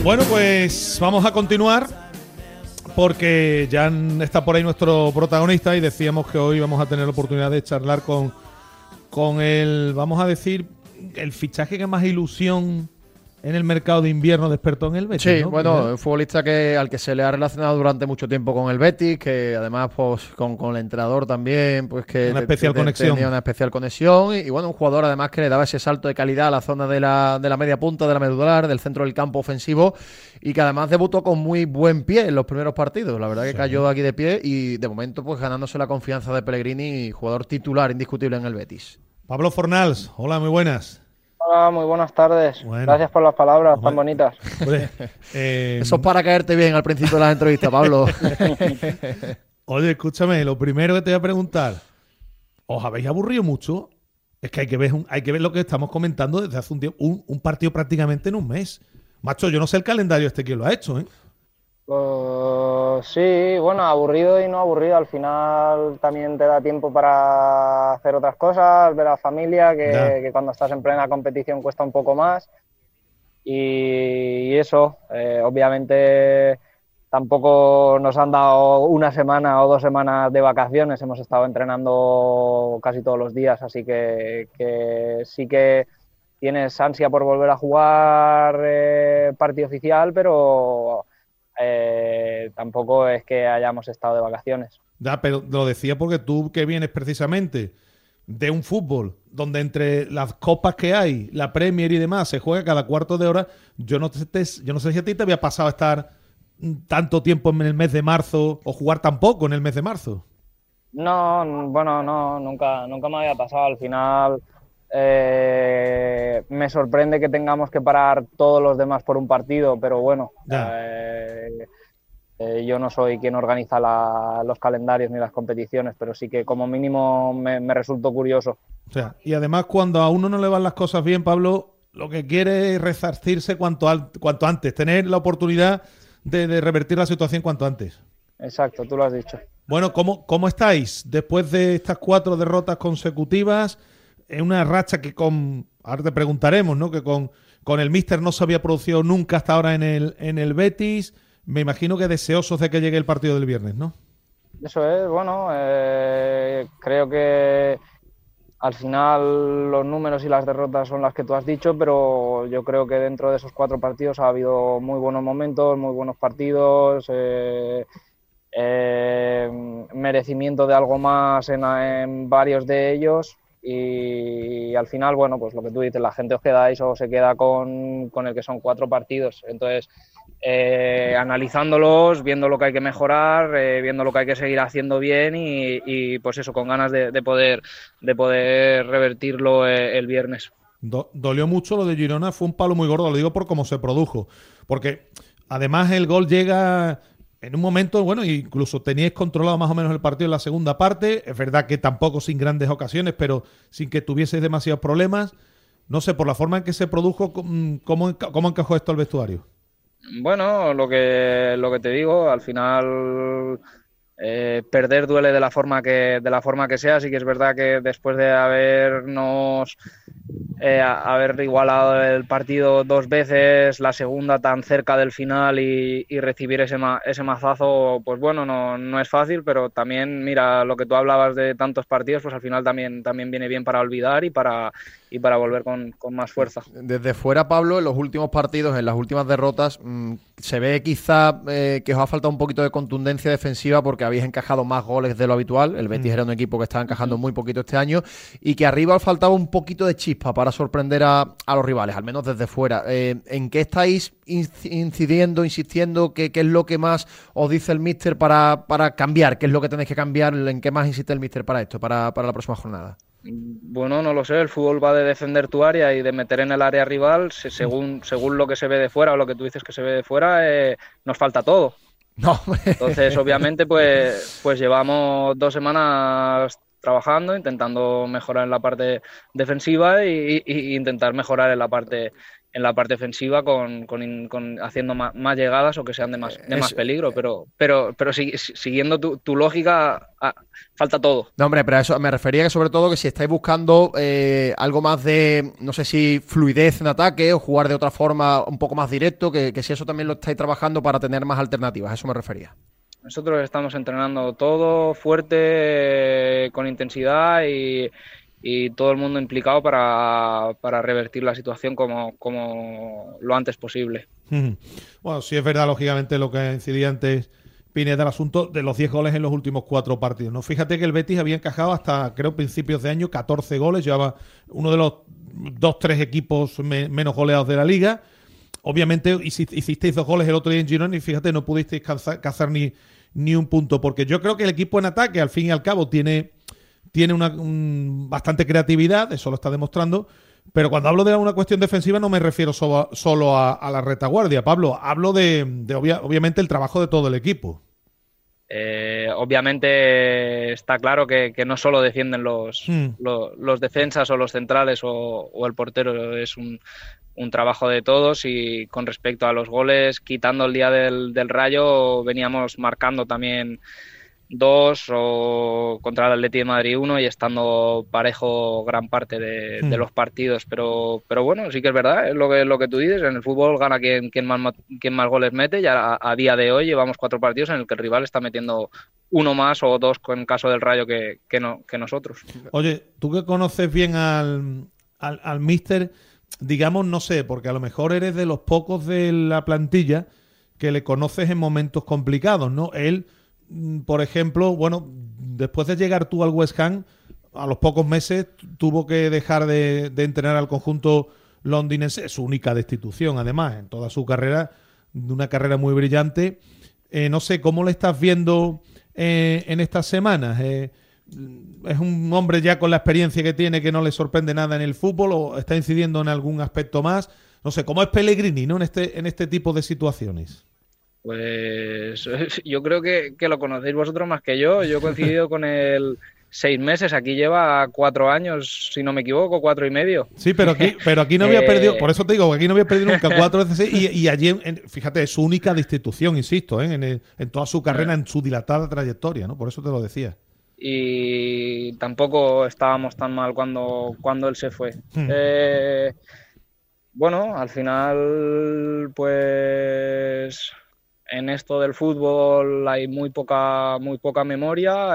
Bueno, pues vamos a continuar porque ya está por ahí nuestro protagonista y decíamos que hoy vamos a tener la oportunidad de charlar con el, vamos a decir, el fichaje que más ilusión en el mercado de invierno despertó en el Betis. Sí, ¿no? bueno, un futbolista al que se le ha relacionado durante mucho tiempo con el Betis, que además pues con el entrenador también, pues que una especial conexión. Tenía una especial conexión y bueno, un jugador además que le daba ese salto de calidad a la zona de la media punta, de la medular, del centro del campo ofensivo y que además debutó con muy buen pie en los primeros partidos. La verdad que cayó aquí de pie y de momento pues ganándose la confianza de Pellegrini, jugador titular indiscutible en el Betis. Pablo Fornals, hola, muy buenas. Hola, muy buenas tardes. Bueno. Gracias por las palabras tan bonitas. Hombre, eso es para caerte bien al principio de las entrevistas, Pablo. Oye, escúchame, lo primero que te voy a preguntar, ¿os habéis aburrido mucho? Es que hay que ver lo que estamos comentando desde hace un tiempo, un partido prácticamente en un mes. Macho, yo no sé el calendario quién lo ha hecho, ¿eh? Sí, bueno, aburrido y no aburrido. Al final también te da tiempo para hacer otras cosas, ver a la familia, que cuando estás en plena competición cuesta un poco más. Y eso, obviamente tampoco nos han dado una semana o 2 semanas de vacaciones. Hemos estado entrenando casi todos los días, así que sí que tienes ansia por volver a jugar partido oficial, pero tampoco es que hayamos estado de vacaciones. Ya, pero lo decía porque tú que vienes precisamente de un fútbol donde entre las copas que hay, la Premier y demás, se juega cada cuarto de hora. Yo no sé si a ti te había pasado estar tanto tiempo en el mes de marzo o jugar tan poco en el mes de marzo. No, bueno, no, nunca me había pasado. Al final me sorprende que tengamos que parar todos los demás por un partido, pero bueno, yo no soy quien organiza los calendarios ni las competiciones, pero sí que como mínimo me resultó curioso. O sea, y además cuando a uno no le van las cosas bien, Pablo, lo que quiere es resarcirse cuanto antes, tener la oportunidad de revertir la situación cuanto antes. Exacto, tú lo has dicho. Bueno, ¿cómo estáis después de estas 4 derrotas consecutivas? En una racha que ahora te preguntaremos, ¿no? Que con el míster no se había producido nunca hasta ahora en el Betis. Me imagino que deseosos de que llegue el partido del viernes, ¿no? Eso es, bueno, creo que al final los números y las derrotas son las que tú has dicho, pero yo creo que dentro de esos 4 partidos ha habido muy buenos momentos, muy buenos partidos, merecimiento de algo más en varios de ellos. Y al final, bueno, pues lo que tú dices, la gente os quedáis o se queda con el que son 4 partidos. Entonces, analizándolos, viendo lo que hay que mejorar, viendo lo que hay que seguir haciendo bien y pues eso, con ganas de poder revertirlo el viernes. Dolió mucho lo de Girona, fue un palo muy gordo, lo digo por cómo se produjo. Porque además el gol llega en un momento, bueno, incluso teníais controlado más o menos el partido en la segunda parte. Es verdad que tampoco sin grandes ocasiones, pero sin que tuvieseis demasiados problemas. No sé, por la forma en que se produjo, ¿cómo encajó esto al vestuario? Bueno, lo que te digo, al final perder duele de la forma que sea. Sí que es verdad que después de habernos haber igualado el partido 2 veces, la segunda tan cerca del final y recibir ese mazazo, pues bueno, no es fácil, pero también, mira, lo que tú hablabas de tantos partidos, pues al final también viene bien para olvidar y para volver con más fuerza. Desde fuera, Pablo, en los últimos partidos, en las últimas derrotas, se ve quizá que os ha faltado un poquito de contundencia defensiva porque habéis encajado más goles de lo habitual. El Betis era un equipo que estaba encajando muy poquito este año y que arriba os faltaba un poquito de chispa para sorprender a los rivales, al menos desde fuera. ¿En qué estáis insistiendo? ¿Qué es lo que más os dice el míster para cambiar? ¿Qué es lo que tenéis que cambiar? ¿En qué más insiste el míster para esto, para la próxima jornada? Bueno, no lo sé, el fútbol va de defender tu área y de meter en el área rival, según lo que se ve de fuera o lo que tú dices que se ve de fuera, nos falta todo. No. Entonces, obviamente, pues llevamos 2 semanas trabajando, intentando mejorar en la parte defensiva y intentar mejorar en la parte en la parte ofensiva con haciendo más llegadas o que sean de más peligro, pero siguiendo tu lógica, falta todo. No, hombre, pero a eso me refería que sobre todo que si estáis buscando algo más de, no sé si fluidez en ataque o jugar de otra forma un poco más directo, que si eso también lo estáis trabajando para tener más alternativas, a eso me refería. Nosotros estamos entrenando todo fuerte, con intensidad y todo el mundo implicado para revertir la situación como lo antes posible. Bueno, sí es verdad, lógicamente, lo que incidía antes Pineda del asunto de los 10 goles en los últimos 4 partidos, ¿no? Fíjate que el Betis había encajado hasta, creo, principios de año, 14 goles, llevaba uno de los 2-3 equipos menos goleados de la Liga. Obviamente hicisteis 2 goles el otro día en Girona y fíjate, no pudisteis cazar ni un punto, porque yo creo que el equipo en ataque, al fin y al cabo, tiene bastante creatividad, eso lo está demostrando, pero cuando hablo de una cuestión defensiva no me refiero solo a la retaguardia, Pablo, hablo de obviamente el trabajo de todo el equipo. Obviamente está claro que no solo defienden los defensas o los centrales o el portero, es un trabajo de todos, y con respecto a los goles, quitando el día del Rayo, veníamos marcando también 2 o contra el Atleti de Madrid 1 y estando parejo gran parte de los partidos, pero bueno, sí que es verdad, es lo que tú dices, en el fútbol gana quien más goles mete, y a día de hoy llevamos 4 partidos en el que el rival está metiendo 1 más o 2 en caso del Rayo que nosotros. Oye, tú que conoces bien al míster, digamos, no sé, porque a lo mejor eres de los pocos de la plantilla que le conoces en momentos complicados, ¿no? Él, por ejemplo, bueno, después de llegar tú al West Ham, a los pocos meses tuvo que dejar de entrenar al conjunto londinense, su única destitución, además, en toda su carrera, de una carrera muy brillante. No sé, ¿cómo le estás viendo en estas semanas? ¿Es un hombre ya con la experiencia que tiene que no le sorprende nada en el fútbol o está incidiendo en algún aspecto más? No sé, ¿cómo es Pellegrini, ¿no? en este tipo de situaciones? Pues yo creo que lo conocéis vosotros más que yo. Yo he coincidido con él 6 meses, aquí lleva 4 años, si no me equivoco, 4 y medio. Sí, pero aquí no había perdido, por eso te digo, que aquí no había perdido nunca 4 veces y allí, fíjate, es su única destitución, insisto, en toda su carrera, en su dilatada trayectoria, ¿no? Por eso te lo decía. Y tampoco estábamos tan mal cuando él se fue. Bueno, al final, pues en esto del fútbol hay muy poca memoria.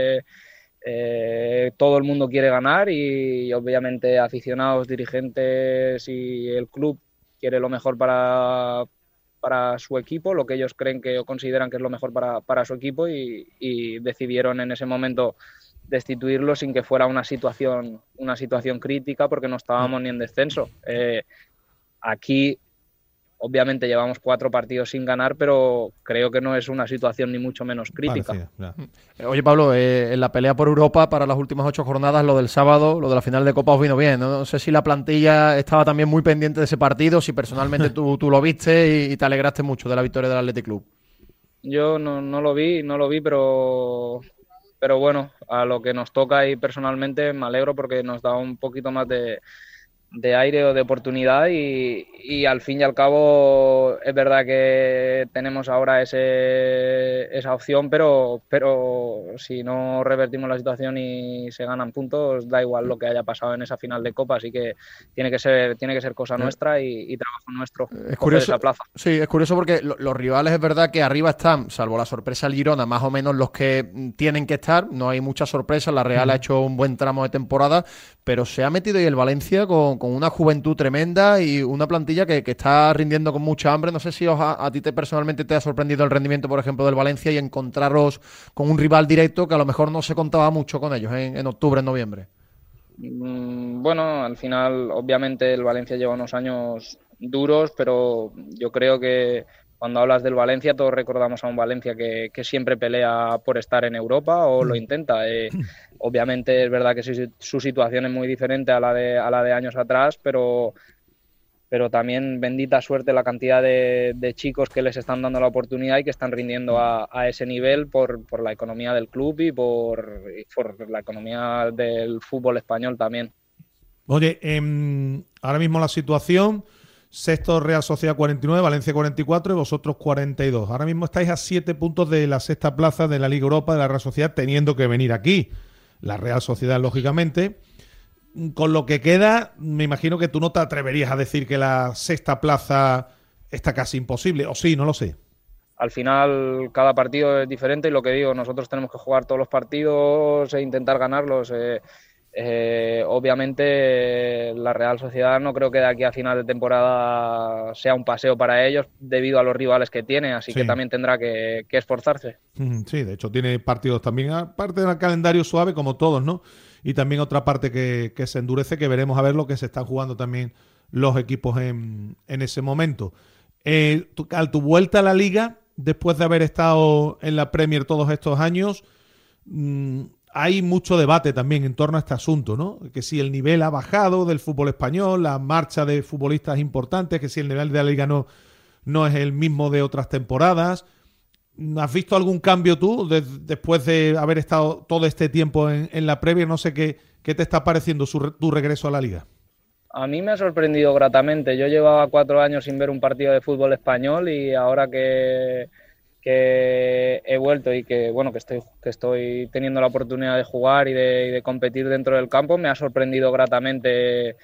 Todo el mundo quiere ganar y obviamente aficionados, dirigentes y el club quiere lo mejor para su equipo, lo que ellos creen que o consideran que es lo mejor para su equipo, y decidieron en ese momento destituirlo sin que fuera una situación crítica, porque no estábamos ni en descenso. Aquí obviamente llevamos 4 partidos sin ganar, pero creo que no es una situación ni mucho menos crítica. Vale, sí, Oye, Pablo, en la pelea por Europa para las últimas 8 jornadas, lo del sábado, lo de la final de Copa os vino bien, ¿no? No sé si la plantilla estaba también muy pendiente de ese partido, si personalmente tú lo viste y te alegraste mucho de la victoria del Athletic Club. Yo no lo vi, pero bueno, a lo que nos toca y personalmente me alegro porque nos da un poquito más de aire o de oportunidad y al fin y al cabo es verdad que tenemos ahora esa opción, pero si no revertimos la situación y se ganan puntos, da igual lo que haya pasado en esa final de Copa, así que tiene que ser cosa nuestra y trabajo nuestro. Es curioso, esa plaza. sí, es curioso porque los rivales es verdad que arriba están, salvo la sorpresa el Girona, más o menos los que tienen que estar, no hay mucha sorpresa, la Real ha hecho un buen tramo de temporada, pero se ha metido ahí el Valencia con una juventud tremenda y una plantilla que está rindiendo con mucha hambre. No sé si a ti personalmente te ha sorprendido el rendimiento, por ejemplo, del Valencia y encontraros con un rival directo que a lo mejor no se contaba mucho con ellos en octubre, en noviembre. Bueno, al final, obviamente, el Valencia lleva unos años duros, pero yo creo que cuando hablas del Valencia, todos recordamos a un Valencia que siempre pelea por estar en Europa o lo intenta. Obviamente es verdad que su situación es muy diferente a la de años atrás, pero también bendita suerte la cantidad de chicos que les están dando la oportunidad y que están rindiendo a ese nivel por la economía del club y por la economía del fútbol español también. Oye, ahora mismo la situación, Sexto Real Sociedad 49, Valencia 44 y vosotros 42. Ahora mismo estáis a 7 puntos de la sexta plaza de la Liga Europa de la Real Sociedad, teniendo que venir aquí. La Real Sociedad, lógicamente. Con lo que queda, me imagino que tú no te atreverías a decir que la sexta plaza está casi imposible. O sí, no lo sé. Al final, cada partido es diferente y lo que digo, nosotros tenemos que jugar todos los partidos e intentar ganarlos. Obviamente la Real Sociedad no creo que de aquí a final de temporada sea un paseo para ellos debido a los rivales que tiene, así que también tendrá que esforzarse. Sí, de hecho tiene partidos también, aparte del calendario suave como todos, ¿no? Y también otra parte que se endurece, que veremos a ver lo que se están jugando también los equipos en ese momento. A tu vuelta a la Liga, después de haber estado en la Premier todos estos años, hay mucho debate también en torno a este asunto, ¿no? Que si el nivel ha bajado del fútbol español, la marcha de futbolistas importantes, que si el nivel de la Liga no es el mismo de otras temporadas. ¿Has visto algún cambio tú después de haber estado todo este tiempo en la Premier? No sé qué te está pareciendo tu regreso a la Liga. A mí me ha sorprendido gratamente. Yo llevaba 4 años sin ver un partido de fútbol español y ahora que he vuelto y que estoy teniendo la oportunidad de jugar y de competir dentro del campo, me ha sorprendido gratamente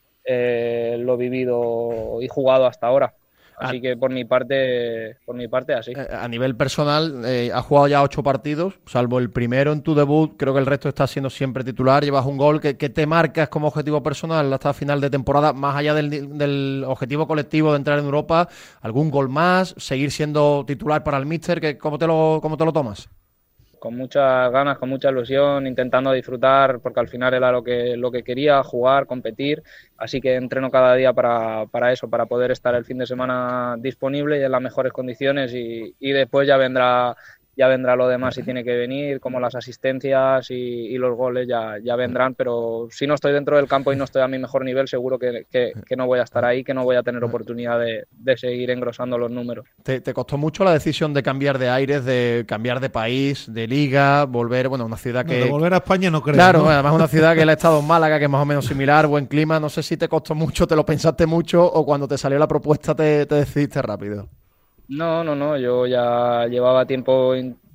lo vivido y jugado hasta ahora. Así que por mi parte así. A nivel personal, has jugado ya 8 partidos, salvo el primero en tu debut, creo que el resto está siendo siempre titular, llevas un gol. ¿Qué te marcas como objetivo personal hasta final de temporada, más allá del objetivo colectivo de entrar en Europa? ¿Algún gol más? ¿Seguir siendo titular para el míster? ¿Cómo te lo tomas? Con muchas ganas, con mucha ilusión, intentando disfrutar, porque al final era lo que quería, jugar, competir, así que entreno cada día para eso, para poder estar el fin de semana disponible y en las mejores condiciones y después ya vendrá lo demás si tiene que venir, como las asistencias y los goles ya vendrán, pero si no estoy dentro del campo y no estoy a mi mejor nivel, seguro que no voy a estar ahí, que no voy a tener oportunidad de seguir engrosando los números. ¿Te costó mucho la decisión de cambiar de aires, de cambiar de país, de liga, volver, a una ciudad que... de volver a España no creo. Claro, ¿no? Además una ciudad que el estado en Málaga, que es más o menos similar, buen clima, no sé si te costó mucho, te lo pensaste mucho o cuando te salió la propuesta te decidiste rápido. No, yo ya llevaba tiempo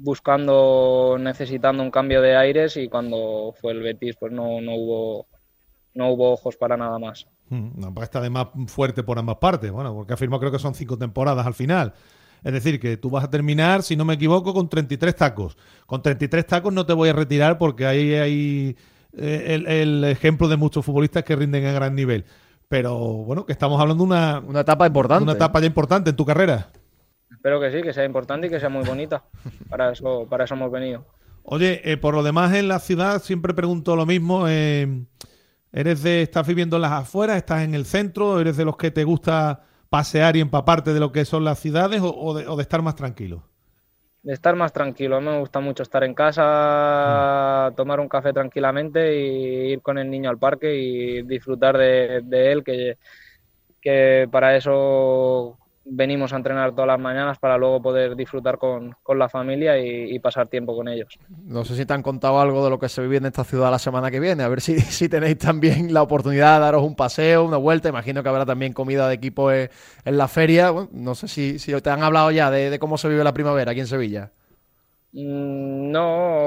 necesitando un cambio de aires y cuando fue el Betis pues no hubo ojos para nada más. Una apuesta además fuerte por ambas partes, bueno, porque ha firmado creo que son 5 temporadas al final. Es decir, que tú vas a terminar, si no me equivoco, con 33 tacos. Con 33 tacos no te voy a retirar porque ahí hay el ejemplo de muchos futbolistas que rinden a gran nivel. Pero bueno, que estamos hablando de una etapa importante. Una etapa ya importante en tu carrera. Espero que sí, que sea importante y que sea muy bonita. Para eso hemos venido. Oye, por lo demás en la ciudad siempre pregunto lo mismo. ¿Estás viviendo en las afueras? ¿Estás en el centro? ¿Eres de los que te gusta pasear y empaparte de lo que son las ciudades o de estar más tranquilo? De estar más tranquilo. A mí me gusta mucho estar en casa, tomar un café tranquilamente y ir con el niño al parque y disfrutar de él, que para eso venimos a entrenar todas las mañanas para luego poder disfrutar con la familia y pasar tiempo con ellos. No sé si te han contado algo de lo que se vive en esta ciudad la semana que viene, a ver si tenéis también la oportunidad de daros un paseo, una vuelta. Imagino que habrá también comida de equipo en la feria. Bueno, no sé si te han hablado ya de cómo se vive la primavera aquí en Sevilla. No,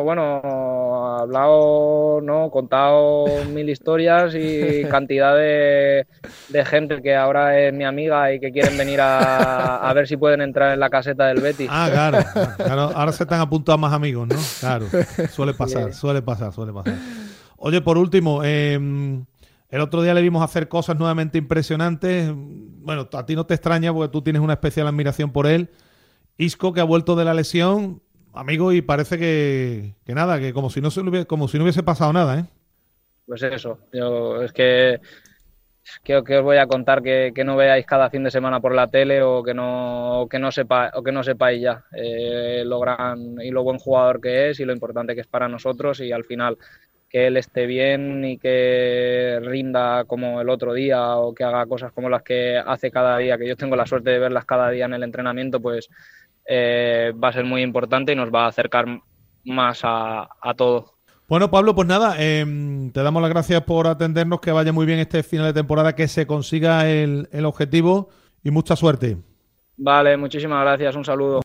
contado 1000 historias y cantidad de gente que ahora es mi amiga y que quieren venir a ver si pueden entrar en la caseta del Betis. Claro. Ahora se te han apuntado más amigos, ¿no? Claro, suele pasar. Oye, por último, el otro día le vimos hacer cosas nuevamente impresionantes. Bueno, a ti no te extraña porque tú tienes una especial admiración por él. Isco, que ha vuelto de la lesión, amigo, y parece que nada, que como si no hubiese pasado nada, ¿eh? Pues eso, es que os voy a contar que no veáis cada fin de semana por la tele o que no sepáis ya lo gran y lo buen jugador que es y lo importante que es para nosotros, y al final que él esté bien y que rinda como el otro día o que haga cosas como las que hace cada día, que yo tengo la suerte de verlas cada día en el entrenamiento, pues va a ser muy importante y nos va a acercar más a todo. Bueno, Pablo, pues nada, te damos las gracias por atendernos, que vaya muy bien este final de temporada, que se consiga el objetivo y mucha suerte. Vale, muchísimas gracias, un saludo.